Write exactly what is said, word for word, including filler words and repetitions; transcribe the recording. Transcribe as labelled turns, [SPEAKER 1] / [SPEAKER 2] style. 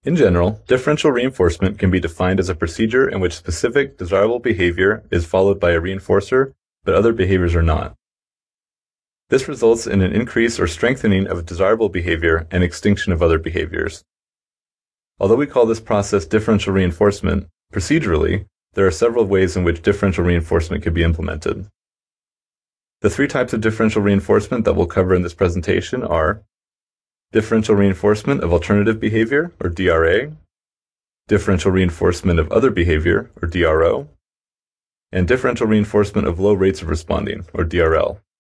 [SPEAKER 1] In general, differential reinforcement can be defined as a procedure in which specific desirable behavior is followed by a reinforcer, but other behaviors are not. This results in an increase or strengthening of desirable behavior and extinction of other behaviors. Although we call this process differential reinforcement, procedurally, there are several ways in which differential reinforcement can be implemented. The three types of differential reinforcement that we'll cover in this presentation are differential reinforcement of alternative behavior, or D R A, differential reinforcement of other behavior, or D R O, and differential reinforcement of low rates of responding, or D R L.